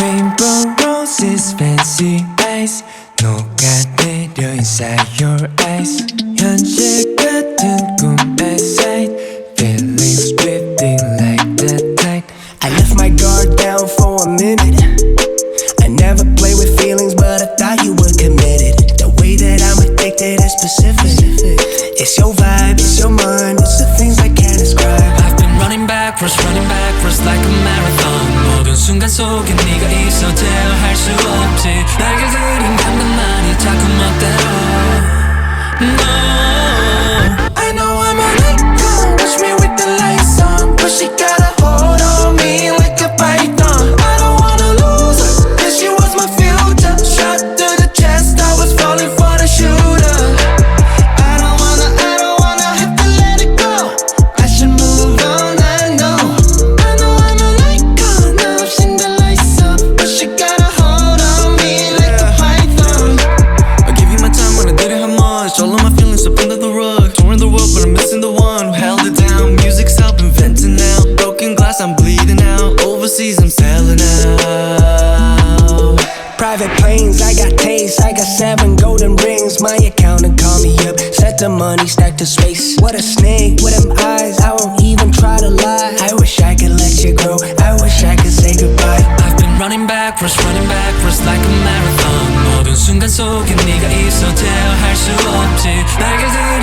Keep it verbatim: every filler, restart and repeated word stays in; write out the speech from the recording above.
Rainbow roses, fancy eyes 녹아내려 inside your eyes 현실 같은 꿈의 sight Feelings drifting like the tide I left my guard down for a minute. I never play with feelings, but I thought you were committed. The way that I'm addicted is specific. It's your vibe, it's your mind, it's the things I can't describe. I've been running backwards, running backwards like a marathon 모든 순간 속에 네가 있어 대화할 수 없지 날개 그린 감각만이 자꾸 멋대로 No I know I'm a icon, push me with the lights on, but she got a hold on me like a python. I don't wanna lose her, cause she was my future. Shot to the chest, I was falling for the shooter. I don't wanna, I don't wanna have to let it go. I should move on, I know. I know I'm an icon, now I've seen the lights up, but she got a hold on me like a python. I give you my time when I didn't have much all of my feelings up under the rug torn the world but I'm missing the one who held it down music's helping venting now broken glass I'm bleeding out overseas I'm selling out Private planes, I got taste, I got seven golden rings. My accountant call me up, set the money, stack the space. What a snake with them eyes, I won't even try to lie. I wish I could let you grow, I wish I could say goodbye. I've been running backwards, running backwards like a marathon 모든 순간 속에 네가 있어 대화할 수 없지 날개 그린